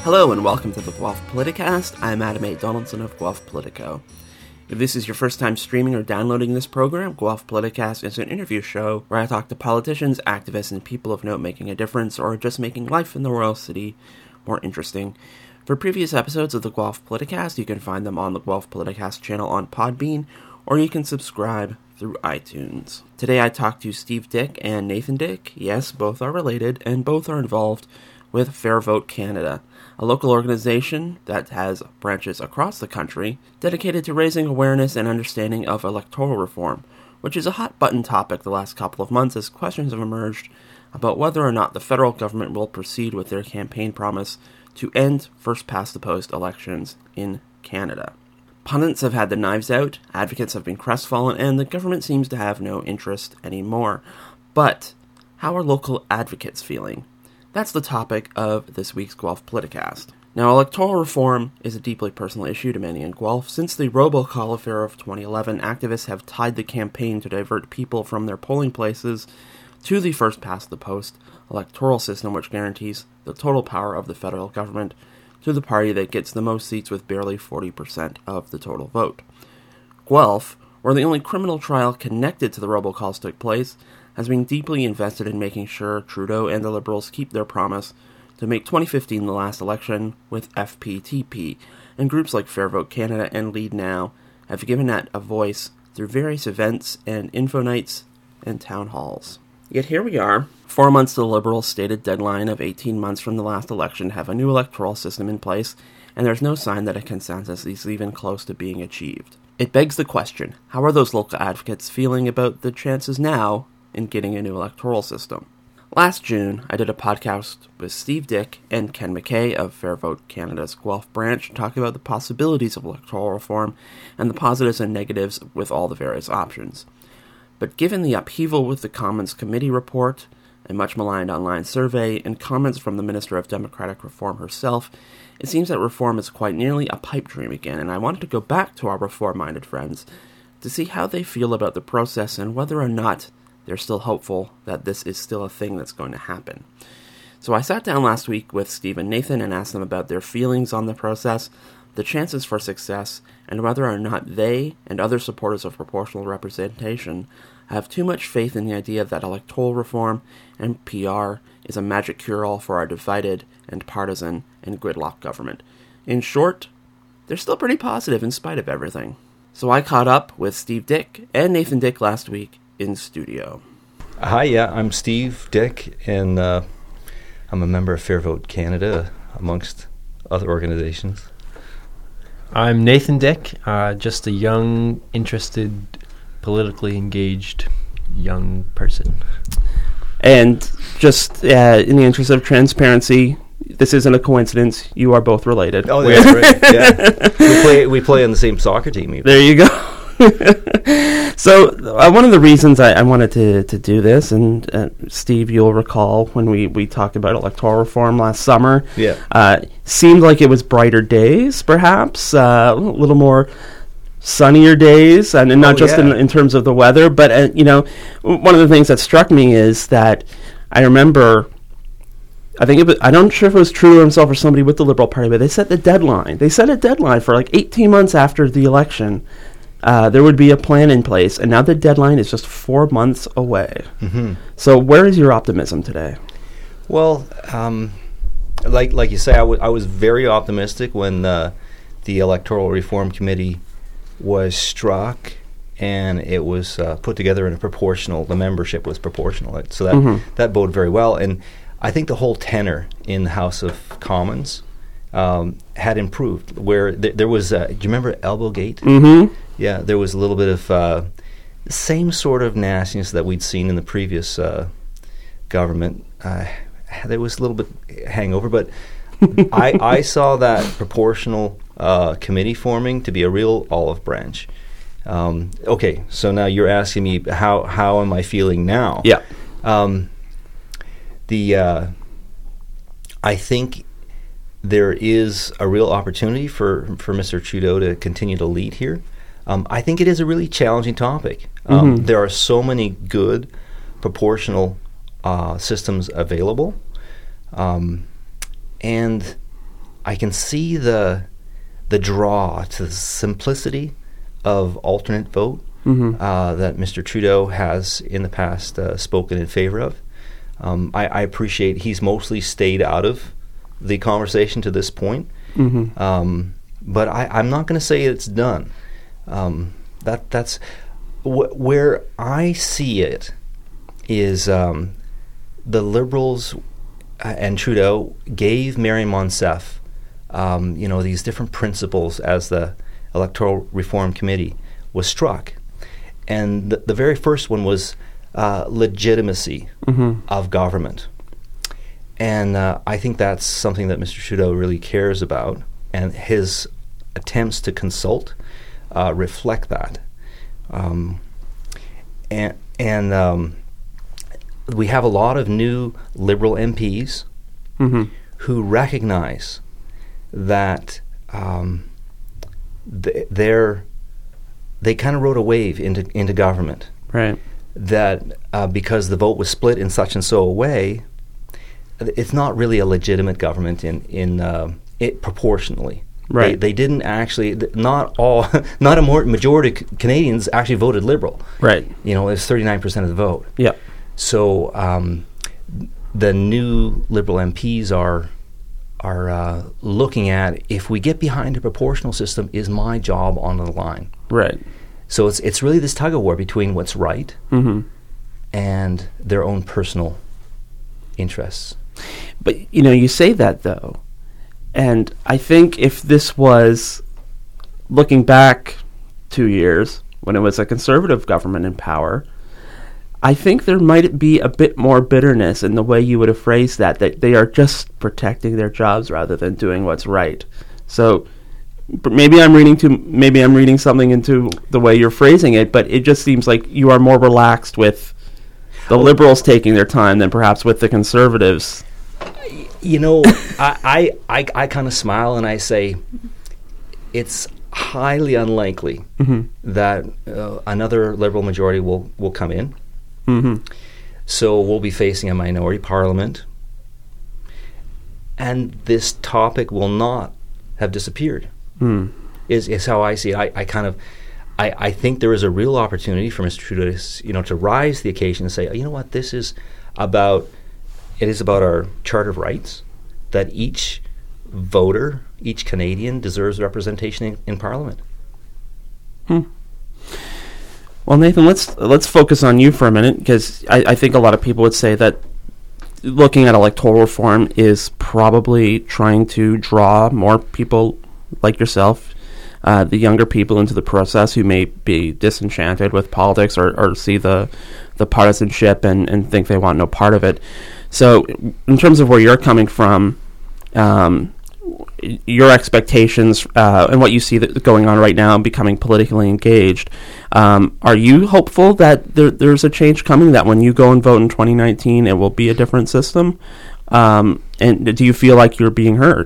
Hello and welcome to the Guelph Politicast. I'm Adam A. Donaldson of Guelph Politico. If this is your first time streaming or downloading this program, Guelph Politicast is an interview show where I talk to politicians, activists, and people of note making a difference or just making life in the Royal City more interesting. For previous episodes of the Guelph Politicast, you can find them on the Guelph Politicast channel on Podbean, or you can subscribe through iTunes. Today I talked to Steve Dick and Nathan Dick. Yes, both are related, and both are involved with Fair Vote Canada, a local organization that has branches across the country dedicated to raising awareness and understanding of electoral reform, which is a hot-button topic the last couple of months as questions have emerged about whether or not the federal government will proceed with their campaign promise to end first-past-the-post elections in Canada. Pundits have had the knives out, advocates have been crestfallen, and the government seems to have no interest anymore. But how are local advocates feeling? That's the topic of this week's Guelph Politicast. Now, electoral reform is a deeply personal issue to many in Guelph. Since the robocall affair of 2011, activists have tied the campaign to divert people from their polling places to the first-past-the-post electoral system, which guarantees the total power of the federal government to the party that gets the most seats with barely 40% of the total vote. Guelph, where the only criminal trial connected to the robocalls took place, has been deeply invested in making sure Trudeau and the Liberals keep their promise to make 2015 the last election with FPTP, and groups like Fair Vote Canada and Lead Now have given that a voice through various events and info nights and town halls. Yet here we are, 4 months to the Liberals' stated deadline of 18 months from the last election to have a new electoral system in place, and there's no sign that a consensus is even close to being achieved. It begs the question, how are those local advocates feeling about the chances now in getting a new electoral system? Last June, I did a podcast with Steve Dick and Ken McKay of Fair Vote Canada's Guelph branch talking about the possibilities of electoral reform and the positives and negatives with all the various options. But given the upheaval with the Commons Committee report, a much maligned online survey, and comments from the Minister of Democratic Reform herself, it seems that reform is quite nearly a pipe dream again, and I wanted to go back to our reform-minded friends to see how they feel about the process and whether or not they're still hopeful that this is still a thing that's going to happen. So I sat down last week with Steve and Nathan and asked them about their feelings on the process, the chances for success, and whether or not they and other supporters of proportional representation have too much faith in the idea that electoral reform and PR is a magic cure-all for our divided and partisan and gridlock government. In short, they're still pretty positive in spite of everything. So I caught up with Steve Dick and Nathan Dick last week in studio. Hi, I'm Steve Dick, and I'm a member of Fair Vote Canada, amongst other organizations. I'm Nathan Dick, just a young, interested, politically engaged young person. And just in the interest of transparency, this isn't a coincidence. You are both related. Oh, that's right. Yeah, we play on the same soccer team. Even. There you go. So one of the reasons I wanted to do this, and Steve, you'll recall when we talked about electoral reform last summer, seemed like it was brighter days, perhaps, a little more sunnier days, and not just in terms of the weather, but one of the things that struck me is that I remember, I'm not sure if it was Trudeau himself or somebody with the Liberal Party, but they set the deadline. They set a deadline for like 18 months after the election. There would be a plan in place, and now the deadline is just 4 months away. Mm-hmm. So where is your optimism today? Well, like you say, I was very optimistic when the Electoral Reform Committee was struck, and it was put together in the membership was proportional. So that boded very well. And I think the whole tenor in the House of Commons had improved, where there was, do you remember Elbowgate? Mm-hmm. Yeah, there was a little bit of the same sort of nastiness that we'd seen in the previous government. There was a little bit hangover, but I saw that proportional committee forming to be a real olive branch. Okay, so now you're asking me how am I feeling now? Yeah. I think there is a real opportunity for Mr. Trudeau to continue to lead here. I think it is a really challenging topic. There are so many good proportional systems available, and I can see the draw to the simplicity of alternate vote that Mr. Trudeau has in the past spoken in favor of. I appreciate he's mostly stayed out of the conversation to this point, but I'm not going to say it's done. That's where I see it is the Liberals and Trudeau gave Marion Monsef these different principles as the Electoral Reform Committee was struck. And the very first one was legitimacy of government. And I think that's something that Mr. Trudeau really cares about, and his attempts to consult reflect that. We have a lot of new Liberal MPs who recognize that they kind of rode a wave into government. Right. That because the vote was split in such and so a way, it's not really a legitimate government in it proportionally. Right. They didn't actually. Not a majority of Canadians actually voted Liberal. Right. It was 39% of the vote. Yeah. So the new Liberal MPs are looking at, if we get behind a proportional system, is my job on the line? Right. So it's really this tug of war between what's right and their own personal interests. But you say that though, and I think if this was looking back 2 years when it was a Conservative government in power, I think there might be a bit more bitterness in the way you would have phrased that they are just protecting their jobs rather than doing what's right. So maybe I'm reading something into the way you're phrasing it, but it just seems like you are more relaxed with the Liberals taking their time than perhaps with the Conservatives. I kind of smile and I say it's highly unlikely that another Liberal majority will come in. So we'll be facing a minority parliament, and this topic will not have disappeared. Is how I see it. I think there is a real opportunity for Mr. Trudeau to rise to the occasion and say, you know what, it is about our Charter of Rights, that each voter, each Canadian deserves representation in Parliament. Well, Nathan, let's focus on you for a minute, because I think a lot of people would say that looking at electoral reform is probably trying to draw more people like yourself, the younger people, into the process who may be disenchanted with politics or see the partisanship and think they want no part of it. So in terms of where you're coming from, your expectations and what you see going on right now, becoming politically engaged, are you hopeful that there's a change coming, that when you go and vote in 2019 it will be a different system? And do you feel like you're being heard?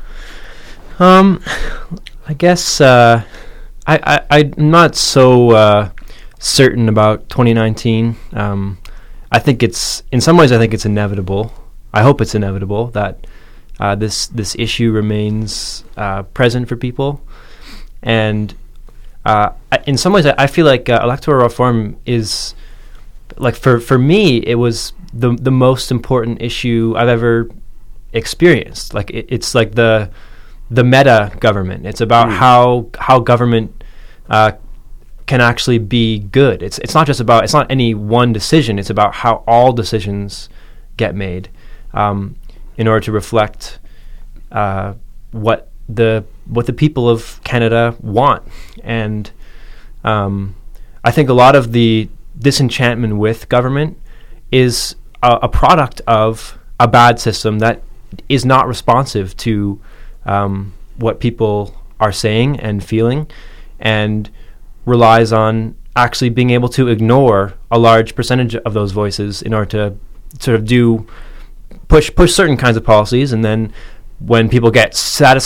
I guess I'm not so certain about 2019. I think in some ways it's inevitable. I hope it's inevitable that this issue remains present for people, and in some ways I feel like electoral reform is, like, for me, it was the most important issue I've ever experienced. Like it's like the meta government. It's about how government can actually be good. It's not any one decision. It's about how all decisions get made in order to reflect what the people of Canada want. And I think a lot of the disenchantment with government is a product of a bad system that is not responsive to what people are saying and feeling, and relies on actually being able to ignore a large percentage of those voices in order to sort of push certain kinds of policies. And then when people get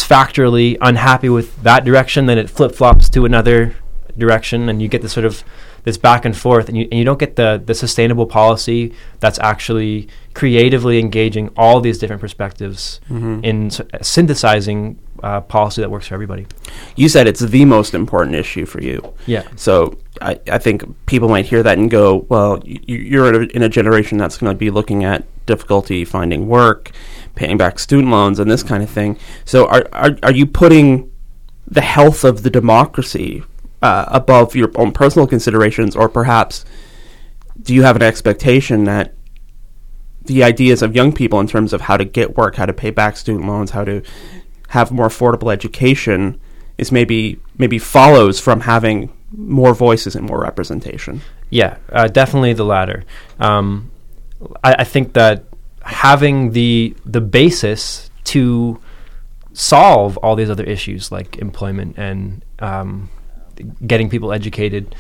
satisfactorily unhappy with that direction, then it flip-flops to another direction, and you get this sort of this back and forth, and you don't get the sustainable policy that's actually creatively engaging all these different perspectives in synthesizing policy that works for everybody. You said it's the most important issue for you. Yeah. So I think people might hear that and go, well, you're in a generation that's going to be looking at difficulty finding work, paying back student loans, and this kind of thing. So are you putting the health of the democracy above your own personal considerations, or perhaps do you have an expectation that the ideas of young people in terms of how to get work, how to pay back student loans, how to have more affordable education is maybe follows from having more voices and more representation? Yeah, definitely the latter. I think that having the basis to solve all these other issues like employment and getting people educated,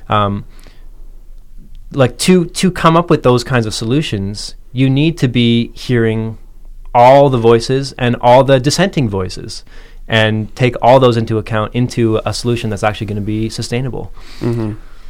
like to come up with those kinds of solutions, you need to be hearing all the voices and all the dissenting voices and take all those into account into a solution that's actually going to be sustainable. Mm-hmm.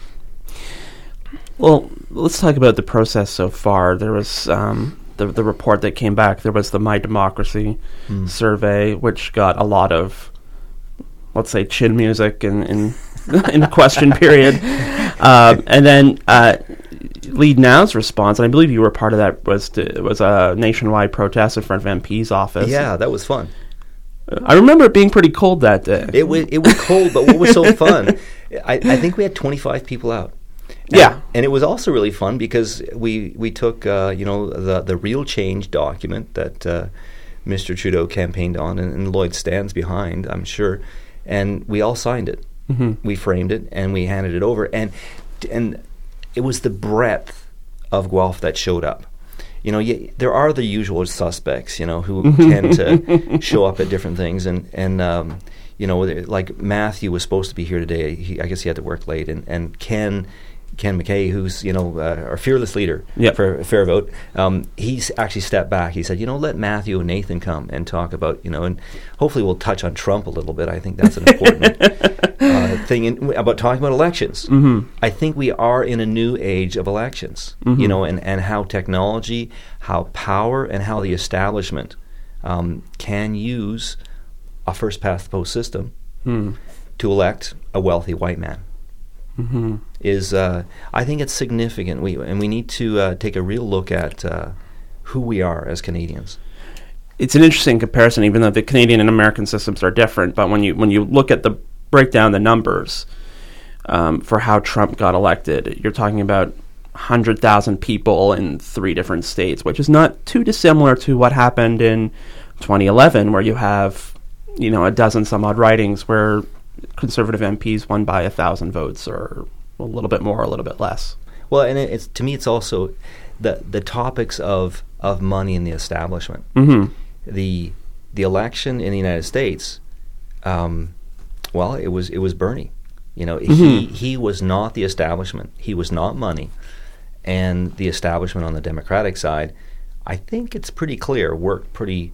Well, let's talk about the process so far. There was the report that came back. There was the My Democracy survey, which got a lot of, let's say, chin music in the question period. And then Lead Now's response, and I believe you were part of that, was a nationwide protest in front of MP's office. Yeah, that was fun. I remember it being pretty cold that day. It was cold, but what was so fun, I think we had 25 people out. And it was also really fun because we took the Real Change document that Mr. Trudeau campaigned on and Lloyd stands behind, I'm sure, and we all signed it. Mm-hmm. We framed it and we handed it over, and it was the breadth of Guelph that showed up. There are the usual suspects, who tend to show up at different things, and like Matthew was supposed to be here today. I guess he had to work late, and Ken McKay, who's our fearless leader for Fair Vote, he's actually stepped back. He said, let Matthew and Nathan come and talk about, and hopefully we'll touch on Trump a little bit. I think that's an important thing about talking about elections. Mm-hmm. I think we are in a new age of elections, and how technology, how power, and how the establishment can use a first past the post system to elect a wealthy white man. Mm-hmm. I think it's significant. We need to take a real look at who we are as Canadians. It's an interesting comparison, even though the Canadian and American systems are different. But when you look at break down the numbers for how Trump got elected, you're talking about 100,000 people in 3 different states, which is not too dissimilar to what happened in 2011, where you have a dozen some odd ridings where Conservative MPs won by 1,000 votes, or a little bit more, a little bit less. Well, and it's to me, it's also the topics of money in the establishment. Mm-hmm. The election in the United States, it was Bernie. He was not the establishment. He was not money, and the establishment on the Democratic side, I think it's pretty clear, worked pretty.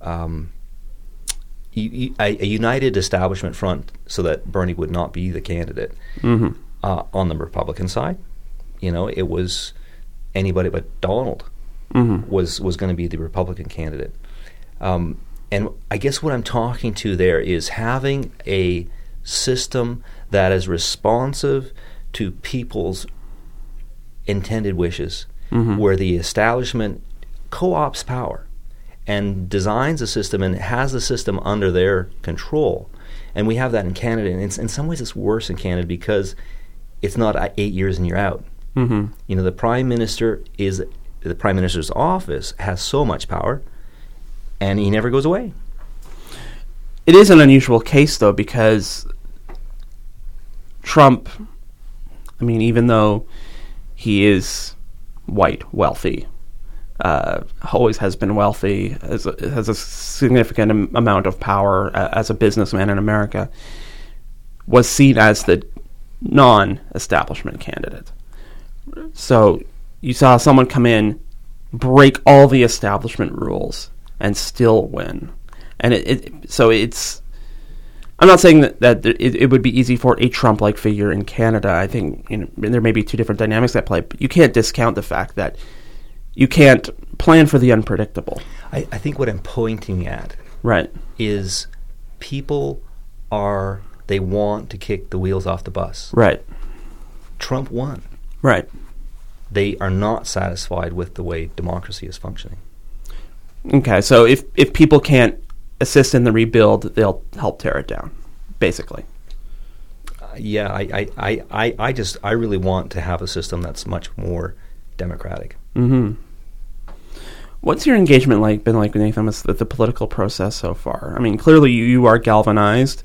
A united establishment front so that Bernie would not be the candidate. Mm-hmm. On the Republican side, it was anybody but Donald was going to be the Republican candidate. And I guess what I'm talking to there is having a system that is responsive to people's intended wishes, where the establishment co-ops power and designs a system and has the system under their control. And we have that in Canada, and in some ways it's worse in Canada because it's not 8 years and you're out. Mm-hmm. The Prime Minister's office has so much power, and he never goes away. It is an unusual case, though, because Trump, even though he is white, wealthy, always has been wealthy, has a significant amount of power as a businessman in America, was seen as the non-establishment candidate. So you saw someone come in, break all the establishment rules, and still win. And I'm not saying that it would be easy for a Trump-like figure in Canada. I think there may be two different dynamics at play, but you can't discount the fact that you can't plan for the unpredictable. I think what I'm pointing at Right. is people they want to kick the wheels off the bus. Right. Trump won. Right. They are not satisfied with the way democracy is functioning. Okay, so if people can't assist in the rebuild, they'll help tear it down, basically. I really want to have a system that's much more democratic. Mm-hmm. What's your engagement been like, Nathan, with the political process so far? I mean, clearly you are galvanized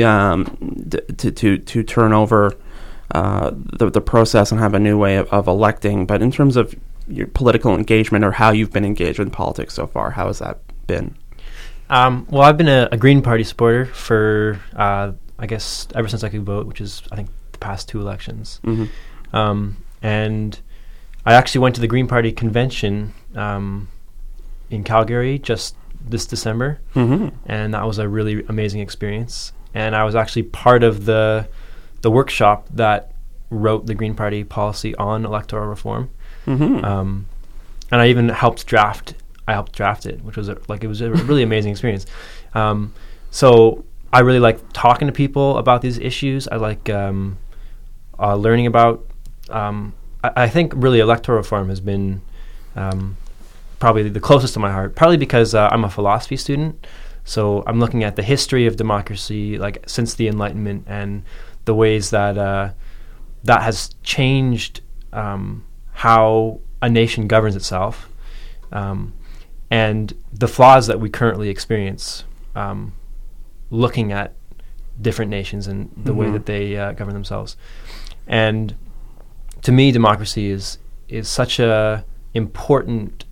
to turn over the process and have a new way of electing. But in terms of your political engagement or how you've been engaged in politics so far, how has that been? Well, I've been a Green Party supporter for, I guess, ever since I could vote, which is, I think, the past 2 elections. Mm-hmm. And I actually went to the Green Party convention in Calgary just this December, mm-hmm. and that was a really amazing experience. And I was actually part of the workshop that wrote the Green Party policy on electoral reform. Mm-hmm. And I even helped draft it, which was it was a really amazing experience. So I really like talking to people about these issues. I like learning about. I think really electoral reform has been probably the closest to my heart. Partly because I'm a philosophy student, so I'm looking at the history of democracy, like since the Enlightenment, and the ways that that has changed how a nation governs itself. And the flaws that we currently experience, looking at different nations and the mm-hmm. way that they govern themselves. And to me, democracy is such a important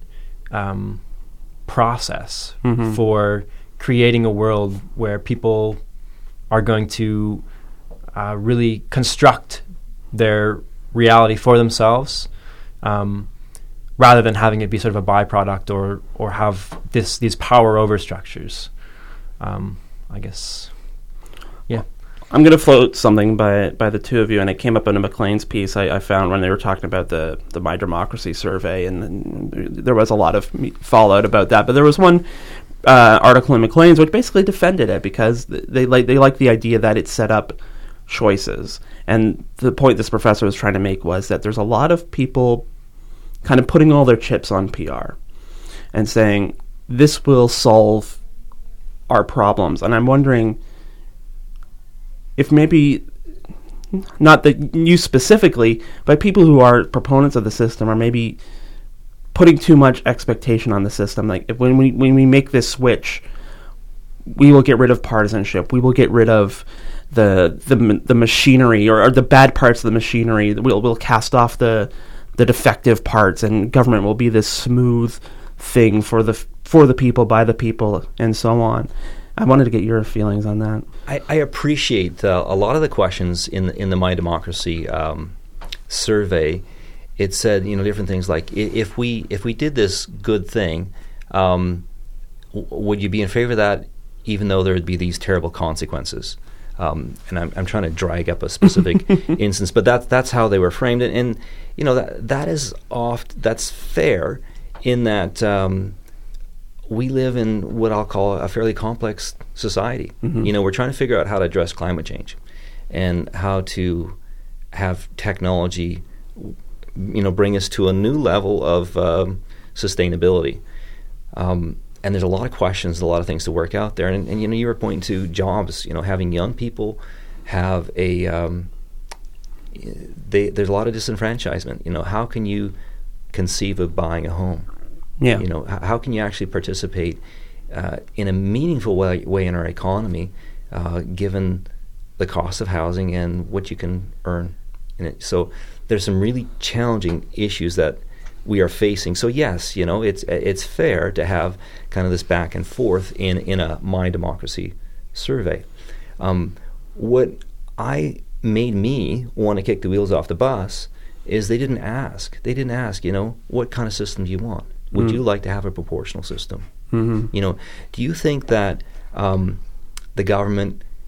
process mm-hmm. for creating a world where people are going to really construct their reality for themselves, rather than having it be sort of a byproduct or have these power over structures. I guess, yeah. I'm going to float something by the two of you, and it came up in a Maclean's piece I found when they were talking about the My Democracy survey, and there was a lot of fallout about that. But there was one article in Maclean's which basically defended it because they like the idea that it set up choices. And the point this professor was trying to make was that there's a lot of people kind of putting all their chips on PR and saying, this will solve our problems. And I'm wondering if maybe, not that you specifically, but people who are proponents of the system are maybe putting too much expectation on the system. Like, if when we make this switch, we will get rid of partisanship. We will get rid of the machinery or the bad parts of the machinery. We'll cast off the defective parts, and government will be this smooth thing for the people, by the people, and so on. I wanted to get your feelings on that. I appreciate a lot of the questions in the My Democracy survey. It said, different things like, if we did this good thing, would you be in favor of that, even though there would be these terrible consequences? And I'm trying to drag up a specific instance, but that's how they were framed, and that's fair in that we live in what I'll call a fairly complex society. Mm-hmm. We're trying to figure out how to address climate change and how to have technology, bring us to a new level of sustainability. And there's a lot of questions, a lot of things to work out there. And you were pointing to jobs. Having young people have there's a lot of disenfranchisement. How can you conceive of buying a home? Yeah. How can you actually participate in a meaningful way in our economy, given the cost of housing and what you can earn in it? So there's some really challenging issues that we are facing. So yes, it's fair to have kind of this back and forth in a My Democracy survey. What made me want to kick the wheels off the bus is they didn't ask, what kind of system do you want? Would you like to have a proportional system? Mm-hmm. Do you think that the government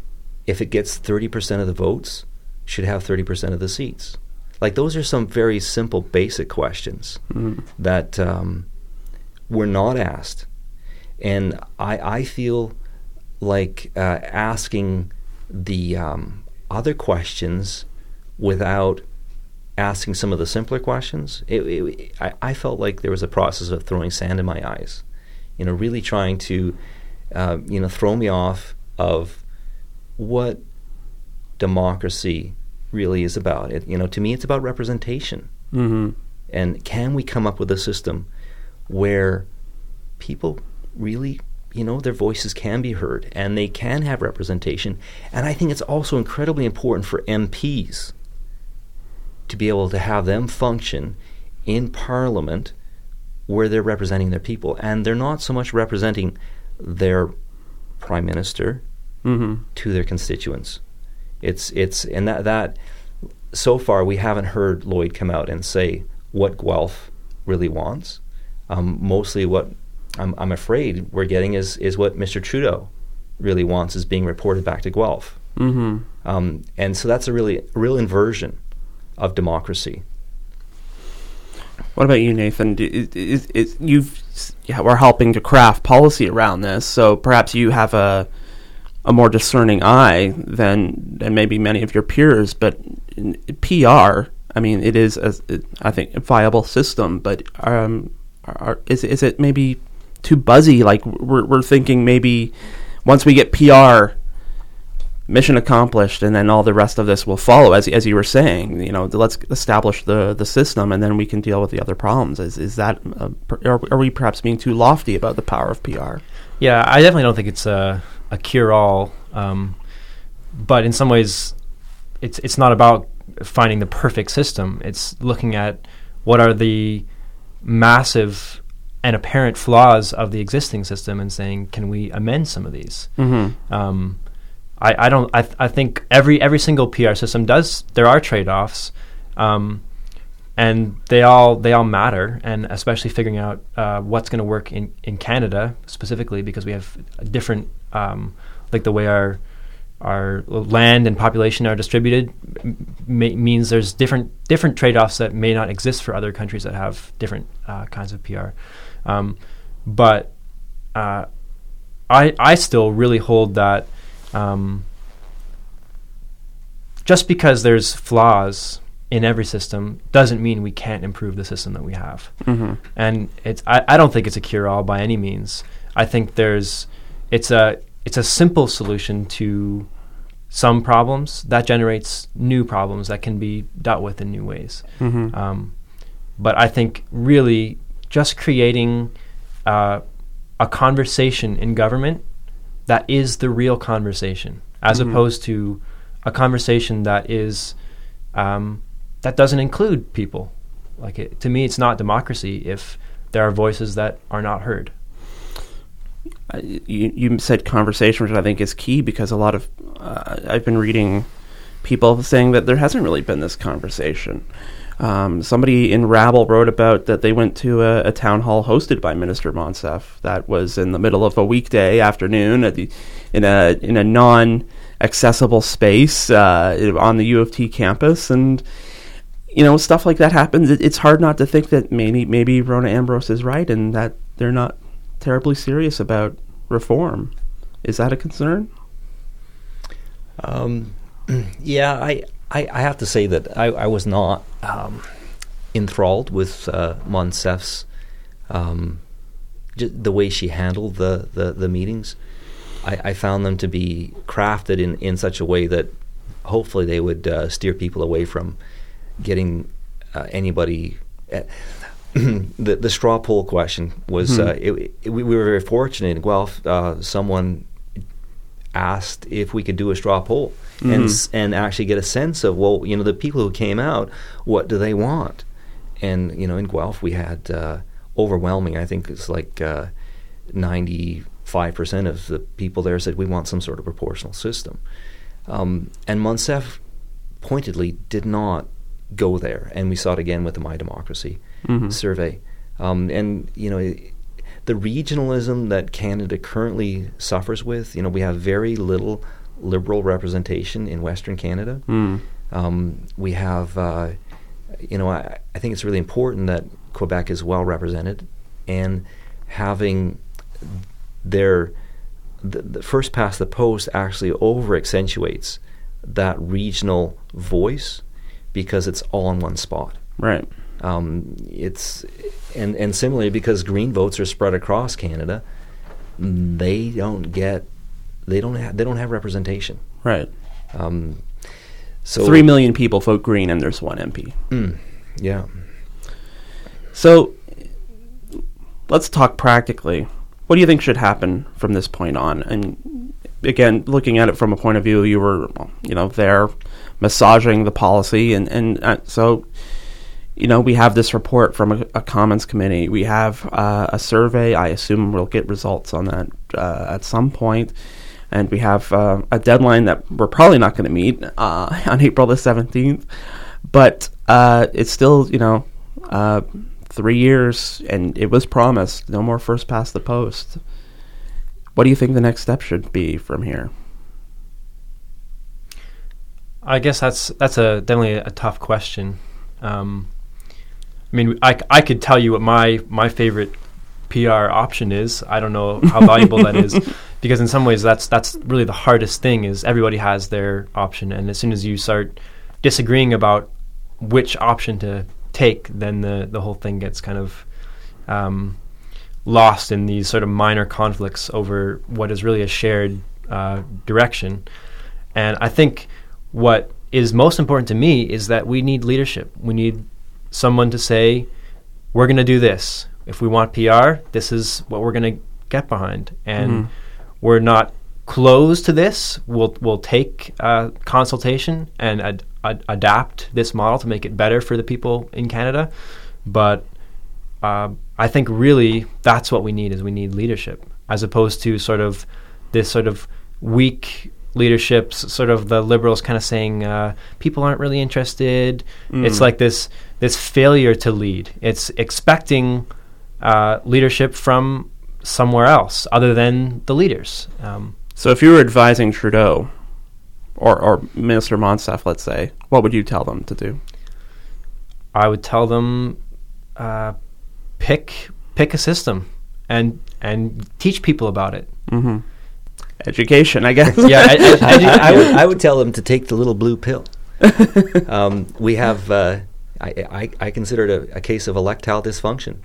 if it gets 30% of the votes, should have 30% of the seats. Like, those are some very simple, basic questions that were not asked. And I feel like asking the other questions without asking some of the simpler questions, I felt like there was a process of throwing sand in my eyes, really trying to, throw me off of what democracy really is about. To me, it's about representation. Mm-hmm. And can we come up with a system where people really, their voices can be heard and they can have representation? And I think it's also incredibly important for MPs to be able to have them function in Parliament where they're representing their people. And they're not so much representing their Prime Minister to their constituents. And that so far we haven't heard Lloyd come out and say what Guelph really wants. Mostly what I'm afraid we're getting is what Mr. Trudeau really wants is being reported back to Guelph. Mm-hmm. And so that's a real inversion of democracy. What about you, Nathan? We're helping to craft policy around this, so perhaps you have a more discerning eye than maybe many of your peers. But PR, I mean, it is, I think, a viable system. But is it maybe too buzzy? Like we're thinking maybe once we get PR, mission accomplished, and then all the rest of this will follow, as you were saying. Let's establish the system, and then we can deal with the other problems. Is that are we perhaps being too lofty about the power of PR? Yeah, I definitely don't think it's a cure-all, but in some ways, it's not about finding the perfect system. It's looking at what are the massive and apparent flaws of the existing system and saying, can we amend some of these? Mm-hmm. I think every single PR system there are trade-offs, and they all matter, and especially figuring out what's going to work in Canada specifically, because we have a different like the way our land and population are distributed means there's different trade-offs that may not exist for other countries that have different kinds of PR. But I still really hold that just because there's flaws in every system doesn't mean we can't improve the system that we have. Mm-hmm. And I don't think it's a cure-all by any means. I think it's a simple solution to some problems that generates new problems that can be dealt with in new ways. Mm-hmm. But I think really just creating a conversation in government that is the real conversation, as opposed to a conversation that is that doesn't include people. To me, it's not democracy if there are voices that are not heard. You said conversation, which I think is key, because a lot of I've been reading people saying that there hasn't really been this conversation. Somebody in Rabble wrote about that they went to a town hall hosted by Minister Monsef that was in the middle of a weekday afternoon in a non-accessible space on the U of T campus, and stuff like that happens. It's hard not to think that maybe Rona Ambrose is right and that they're not terribly serious about reform. Is that a concern? Yeah, I have to say that I was not enthralled with Monsef's the way she handled the meetings. I found them to be crafted in such a way that hopefully they would steer people away from getting anybody. The straw poll question was we were very fortunate in Guelph. Someone asked if we could do a straw poll and actually get a sense of, the people who came out, what do they want? And in Guelph we had overwhelming, I think it's like 95% of the people there said we want some sort of proportional system. And Monsef pointedly did not go there, and we saw it again with the My Democracy survey. And the regionalism that Canada currently suffers with, we have very little Liberal representation in Western Canada. We have, I think it's really important that Quebec is well represented, and having the first past the post actually over accentuates that regional voice because it's all in one spot. Right. It's and similarly, because Green votes are spread across Canada, they don't have representation. Right. So 3 million people vote Green, and there's one MP. Yeah. So let's talk practically. What do you think should happen from this point on? And again, looking at it from a point of view, you were, there massaging the policy, and so, we have this report from a Commons committee. We have a survey. I assume we'll get results on that at some point. And we have a deadline that we're probably not going to meet on April the 17th. But it's still, 3 years, and it was promised no more first past the post. What do you think the next step should be from here? I guess that's definitely a tough question. I could tell you what my favorite PR option is. I don't know how valuable that is, because in some ways that's really the hardest thing. Is everybody has their option, and as soon as you start disagreeing about which option to take, then the whole thing gets kind of lost in these sort of minor conflicts over what is really a shared direction. And I think what is most important to me is that we need leadership. We need someone to say, we're going to do this. If we want PR, this is what we're going to get behind. And we're not closed to this. We'll take consultation and adapt this model to make it better for the people in Canada. But I think really that's what we need, is we need leadership, as opposed to this sort of weak leadership, sort of the Liberals kind of saying people aren't really interested. It's like this failure to lead. It's expecting leadership from somewhere else other than the leaders. So if you were advising Trudeau or Minister Monsef, let's say, what would you tell them to do? I would tell them pick a system and teach people about it. Education, I guess. Yeah, I would tell them to take the little blue pill. We have, I consider it a case of electile dysfunction.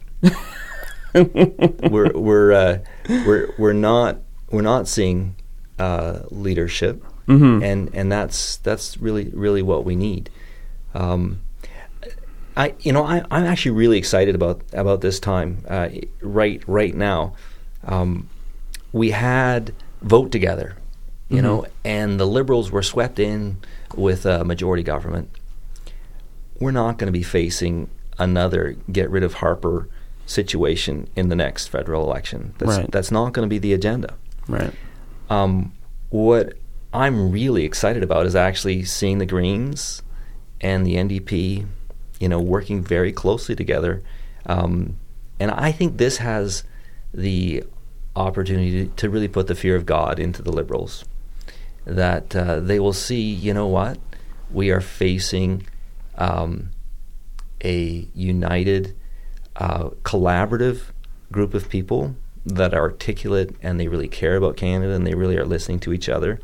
We're not seeing leadership, and that's really what we need. I'm actually really excited about this time. Right now, we had Vote Together, and the Liberals were swept in with a majority government. We're not going to be facing another get rid of Harper situation in the next federal election. That's not going to be the agenda. Right. What I'm really excited about is actually seeing the Greens and the NDP, working very closely together. And I think this has the opportunity to really put the fear of God into the Liberals, that they will see, we are facing a united, collaborative group of people that are articulate, and they really care about Canada, and they really are listening to each other.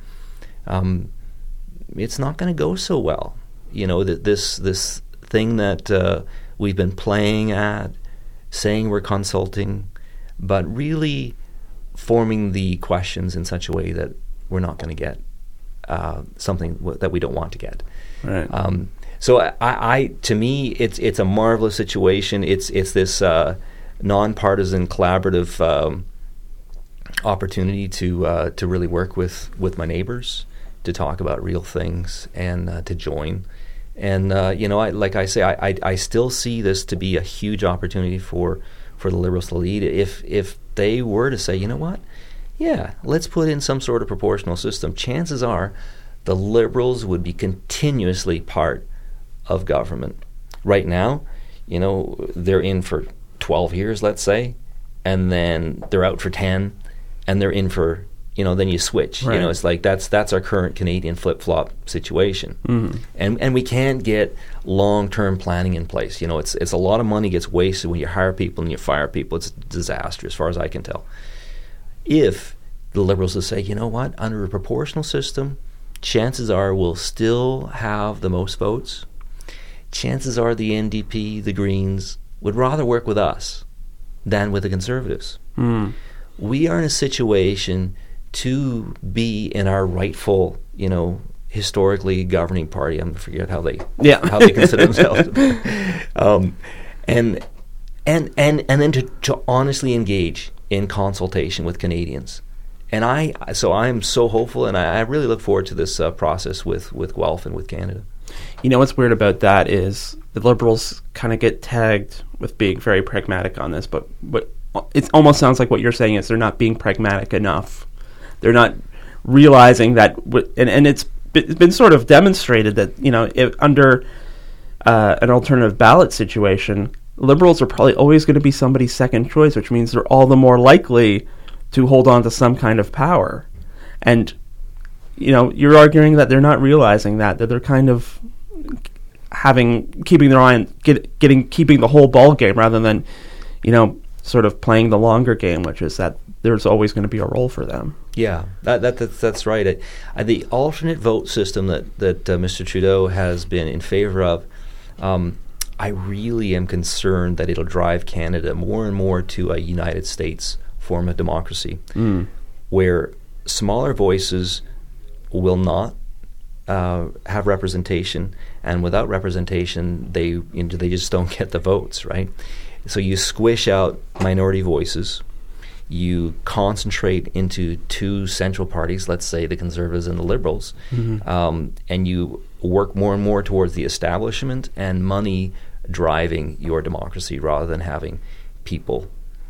It's not going to go so well. This thing that we've been playing at, saying we're consulting, but really forming the questions in such a way that we're not going to get something that we don't want to get. Right. So to me, it's a marvelous situation. It's this nonpartisan, collaborative opportunity to really work with my neighbors, to talk about real things, and to join. And I still see this to be a huge opportunity for the Liberals to lead. If they were to say, let's put in some sort of proportional system, chances are the Liberals would be continuously part of government. Right now, they're in for 12 years, let's say, and then they're out for 10, and they're in for then you switch. Right. It's like that's our current Canadian flip-flop situation. Mm-hmm. And we can't get long-term planning in place. It's a lot of money gets wasted when you hire people and you fire people. It's a disaster as far as I can tell. If the Liberals will say, you know what, under a proportional system, chances are we'll still have the most votes. Chances are the NDP, the Greens, would rather work with us than with the Conservatives. Mm. We are in a situation to be in our rightful, historically governing party. I forget how they consider themselves. And then to honestly engage in consultation with Canadians. And I'm so hopeful, and I really look forward to this process with Guelph and with Canada. What's weird about that is the Liberals kind of get tagged with being very pragmatic on this, but it almost sounds like what you're saying is they're not being pragmatic enough. They're not realizing that, and it's been sort of demonstrated that, if under an alternative ballot situation, Liberals are probably always going to be somebody's second choice, which means they're all the more likely to hold on to some kind of power. And you're arguing that they're not realizing that they're kind of keeping their eye on keeping the whole ball game rather than, sort of playing the longer game, which is that there's always going to be a role for them. Yeah, that's right. The alternate vote system that Mr. Trudeau has been in favor of, I really am concerned that it'll drive Canada more and more to a United States form of democracy, where smaller voices will not have representation, and without representation, they just don't get the votes, right? So you squish out minority voices, you concentrate into two central parties, let's say the Conservatives and the Liberals, and you work more and more towards the establishment and money driving your democracy rather than having people.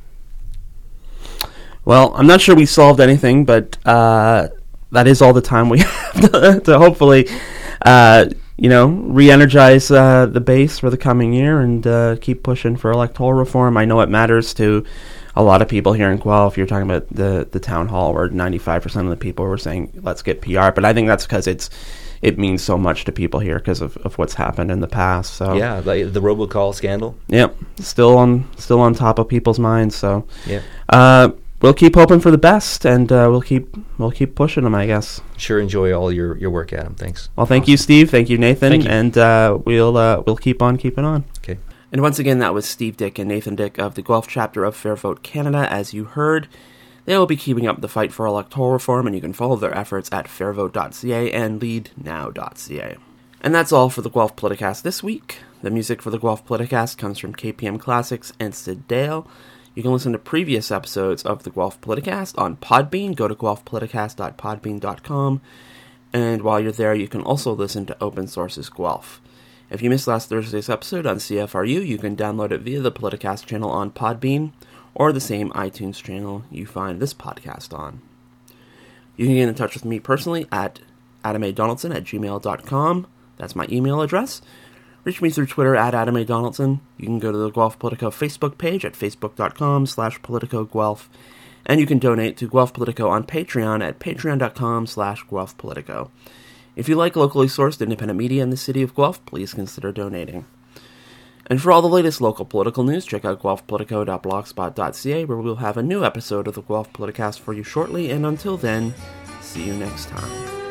Well, I'm not sure we solved anything, but that is all the time we have to hopefully, re-energize the base for the coming year and keep pushing for electoral reform. I know it matters to a lot of people here in Guelph. You're talking about the town hall where 95% of the people were saying, let's get PR. But I think that's because it means so much to people here because of what's happened in the past. So yeah, the robocall scandal. Yep, still on top of people's minds. So yeah. We'll keep hoping for the best, and we'll keep pushing them, I guess. Sure, enjoy all your work, Adam. Thanks. Well, thank you, Steve. Thank you, Nathan. Thank you. And we'll keep on keeping on. Okay. And once again, that was Steve Dick and Nathan Dick of the Guelph chapter of Fair Vote Canada. As you heard, they will be keeping up the fight for electoral reform, and you can follow their efforts at fairvote.ca and leadnow.ca. And that's all for the Guelph Politicast this week. The music for the Guelph Politicast comes from KPM Classics and Sid Dale. You can listen to previous episodes of the Guelph Politicast on Podbean. Go to guelphpoliticast.podbean.com. And while you're there, you can also listen to Open Sources Guelph. If you missed last Thursday's episode on CFRU, you can download it via the Politicast channel on Podbean or the same iTunes channel you find this podcast on. You can get in touch with me personally at adamadonaldson@gmail.com. That's my email address. Reach me through Twitter at Adam A. Donaldson. You can go to the Guelph Politico Facebook page at facebook.com/PoliticoGuelph. And you can donate to Guelph Politico on Patreon at patreon.com/Guelph Politico. If you like locally sourced independent media in the city of Guelph, please consider donating. And for all the latest local political news, check out guelphpolitico.blogspot.ca, where we'll have a new episode of the Guelph Politicast for you shortly. And until then, see you next time.